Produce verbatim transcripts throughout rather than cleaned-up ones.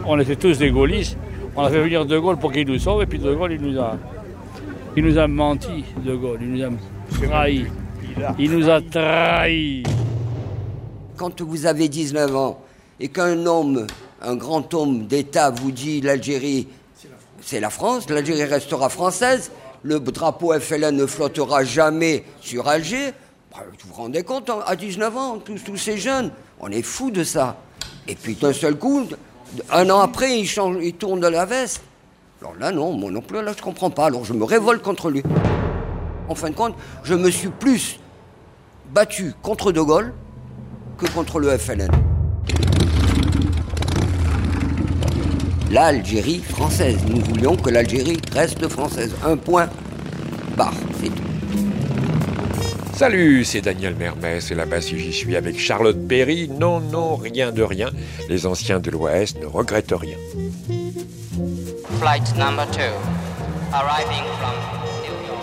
on était tous des gaullistes. On a fait venir De Gaulle pour qu'il nous sauve, et puis De Gaulle, il nous a, il nous a menti, De Gaulle, il nous a trahi. Il nous a trahis. Quand vous avez dix-neuf ans et qu'un homme, un grand homme d'État vous dit l'Algérie, c'est la France, l'Algérie restera française, le drapeau F L N ne flottera jamais sur Alger, vous vous rendez compte, à dix-neuf ans, tous, tous ces jeunes, on est fous de ça. Et puis d'un seul coup, un an après, il, change, il tourne de la veste. Alors là, non, moi non plus, là, je ne comprends pas. Alors je me révolte contre lui. En fin de compte, je me suis plus battu contre De Gaulle que contre le F L N. L'Algérie française. Nous voulions que l'Algérie reste française. Un point barre, c'est tout. Salut, c'est Daniel Mermès et là-bas si j'y suis avec Charlotte Perry. Non, non, rien de rien. Les anciens de l'O A S ne regrettent rien. Flight number two, arriving from New York.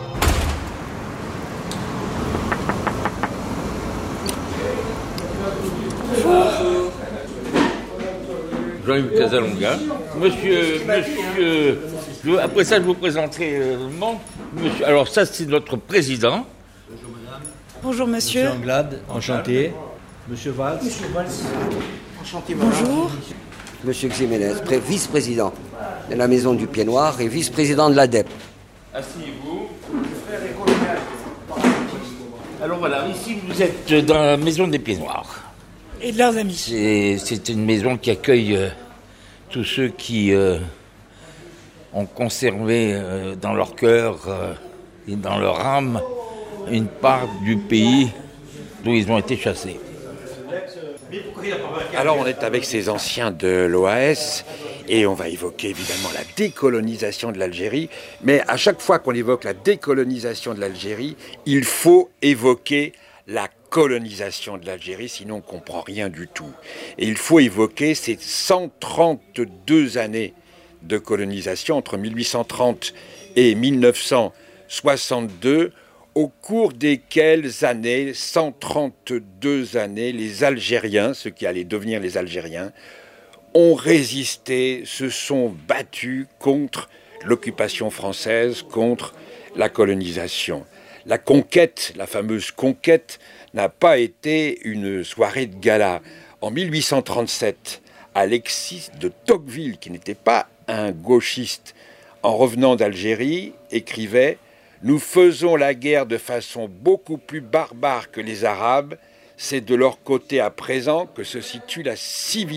Jean-Yves Casalonga. Monsieur, monsieur, je, après ça je vous présenterai le monde. Monsieur, alors ça c'est notre président. Bonjour monsieur. Monsieur Anglade, enchanté. Monsieur Valls. Monsieur Valls. Enchanté. Bonjour. Monsieur Ximénez, vice-président de la Maison du Pied Noir et vice-président de l'A D E P. Asseyez-vous. Alors voilà, ici vous êtes dans la Maison des Pieds Noirs. Et de leurs amis. C'est, c'est une maison qui accueille euh, tous ceux qui euh, ont conservé euh, dans leur cœur euh, et dans leur âme une part du pays d'où ils ont été chassés. Alors on est avec ces anciens de l'O A S et on va évoquer évidemment la décolonisation de l'Algérie. Mais à chaque fois qu'on évoque la décolonisation de l'Algérie, il faut évoquer la colonisation de l'Algérie, sinon on ne comprend rien du tout. Et il faut évoquer ces cent trente-deux années de colonisation entre mille huit cent trente et mille neuf cent soixante-deux, au cours desquelles années, cent trente-deux années, les Algériens, ceux qui allaient devenir les Algériens, ont résisté, se sont battus contre l'occupation française, contre la colonisation. La conquête, la fameuse conquête, n'a pas été une soirée de gala. En mille huit cent trente-sept, Alexis de Tocqueville, qui n'était pas un gauchiste, en revenant d'Algérie, écrivait « Nous faisons la guerre de façon beaucoup plus barbare que les Arabes. C'est de leur côté à présent que se situe la civilisation. »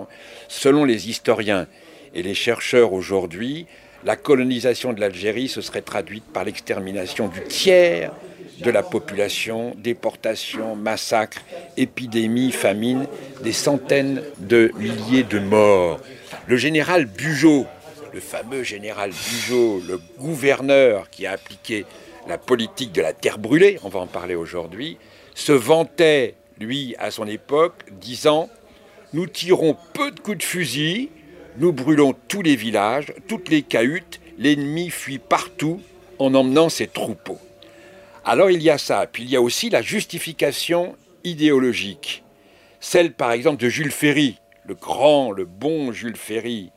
Selon les historiens et les chercheurs aujourd'hui, la colonisation de l'Algérie se serait traduite par l'extermination du tiers de la population, déportation, massacres, épidémies, famines, des centaines de milliers de morts. Le général Bugeaud, le fameux général Bugeaud, le gouverneur qui a appliqué la politique de la terre brûlée, on va en parler aujourd'hui, se vantait, lui, à son époque, disant « Nous tirons peu de coups de fusil, nous brûlons tous les villages, toutes les cahutes, l'ennemi fuit partout en emmenant ses troupeaux. » Alors il y a ça, puis il y a aussi la justification idéologique. Celle par exemple de Jules Ferry, le grand, le bon Jules Ferry,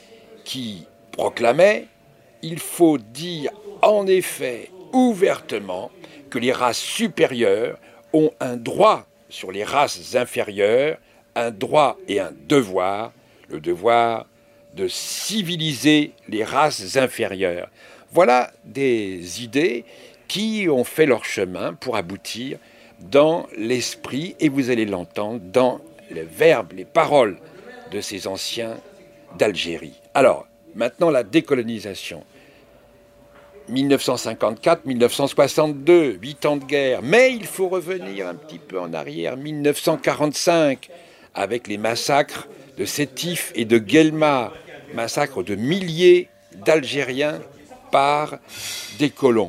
qui proclamait « Il faut dire en effet ouvertement que les races supérieures ont un droit sur les races inférieures, un droit et un devoir, le devoir de civiliser les races inférieures. » Voilà des idées qui ont fait leur chemin pour aboutir dans l'esprit, et vous allez l'entendre, dans les verbes, les paroles de ces anciens d'Algérie. Alors, maintenant la décolonisation. mille neuf cent cinquante-quatre mille neuf cent soixante-deux, huit ans de guerre. Mais il faut revenir un petit peu en arrière, mille neuf cent quarante-cinq, avec les massacres de Sétif et de Guelma, massacres de milliers d'Algériens par des colons.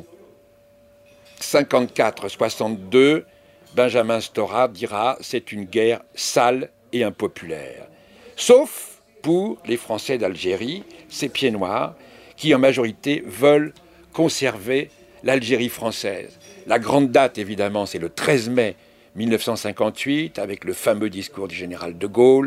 cinquante-quatre soixante-deux, Benjamin Stora dira « c'est une guerre sale et impopulaire ». Sauf pour les Français d'Algérie, ces pieds noirs, qui en majorité veulent conserver l'Algérie française. La grande date, évidemment, c'est le treize mai mille neuf cent cinquante-huit, avec le fameux discours du général de Gaulle,